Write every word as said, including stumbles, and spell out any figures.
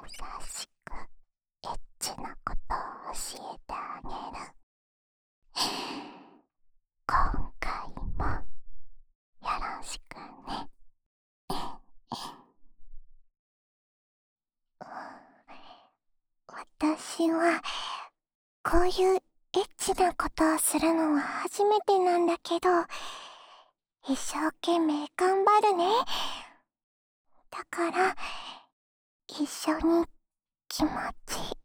しくエッチなことを教えてあげる。今回もよろしくね。私はこういうエッチなことをするのは初めてなんだけど、一生懸命頑張るね。だから一緒に気持ち